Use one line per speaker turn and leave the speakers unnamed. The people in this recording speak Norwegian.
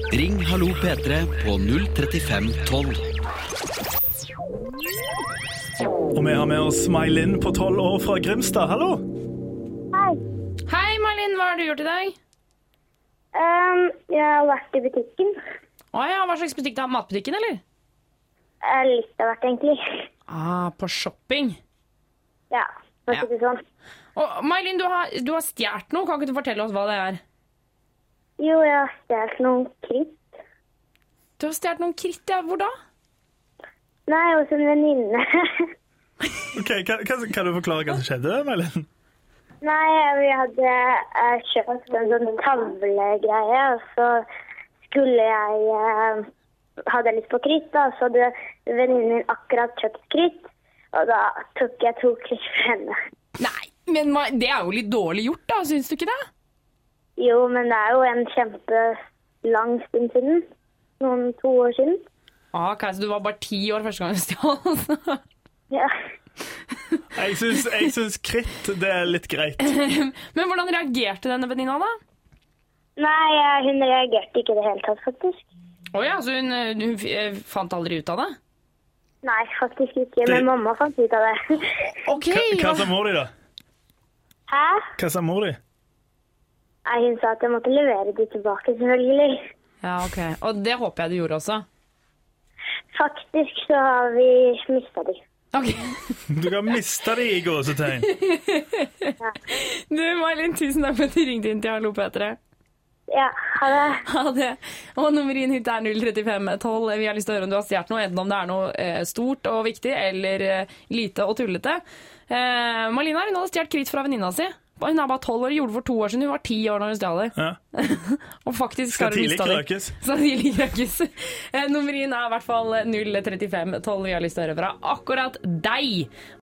Ring Hallo P3 på 03512.
Og vi har med oss May-Linn på 12 år fra Grimstad. Hallo!
Hei.
Hei, May-Linn, hva har du gjort i dag?
Jeg har vært i butikken.
Ja, hva slags butikk da? Matbutikken, eller?
Litt av hvert, egentlig.
På shopping.
Ja, for å si det sånn.
Og May-Linn, du har stjert noe. Kan ikke du fortelle oss hva det er?
Jo, jeg har stjert noen kritt.
Du har stjert noen kritt, ja. Hvor da?
Nei, hos en venninne.
Ok, kan du forklare hva som skjedde, May-Linn?
Nei, vi hadde kjøpt en sånn tavlegreie, og så skulle jeg hadde lyst på kritt, da, så hadde venninnen min akkurat kjøpt kritt, og da tok jeg 2 kritt for henne.
Nei, men det er jo litt dårlig gjort da, synes du ikke det?
Jo, men det er jo en kjempelang stund siden. Noen 2 år siden.
Ok, så du var bare 10 år første gang du stjal.
Ja.
Jeg synes kritt, det er litt greit.
Men hvordan reagerte denne venninna da?
Nei, hun reagerte ikke det hele tatt, faktisk.
Åja, så hun fant aldri ut av det?
Nei, faktisk ikke, men mamma fant ut av det.
Ok,
Hva sa mor di da?
Hæ?
Hva sa mor di?
Nei, hun sa at jeg måtte levere de tilbake, selvfølgelig.
Ja, ok. Og det håper jeg du gjorde også.
Faktisk så har vi mistet de.
Ok.
Du kan miste de i gåsetegn.
Du, May-Linn, tusen takk for at du ringte inn til Hallo P3.
Ja, ha det.
Ha det. Og nummeren hit er 03512. Vi har lyst til å høre om du har stjert noe, enten om det er noe stort og viktig, eller lite og tullete. Malina, hun hadde stjert kritt fra venninna si. Hun er bare 12 år, gjorde det for 2 år siden. Hun var 10 år når hun stjal det.
Ja.
Og faktisk
Skal tidlig krøkes.
Skal tidlig krøkes. Nummeren er i hvert fall 03512. Vi har lyst til å høre fra akkurat deg.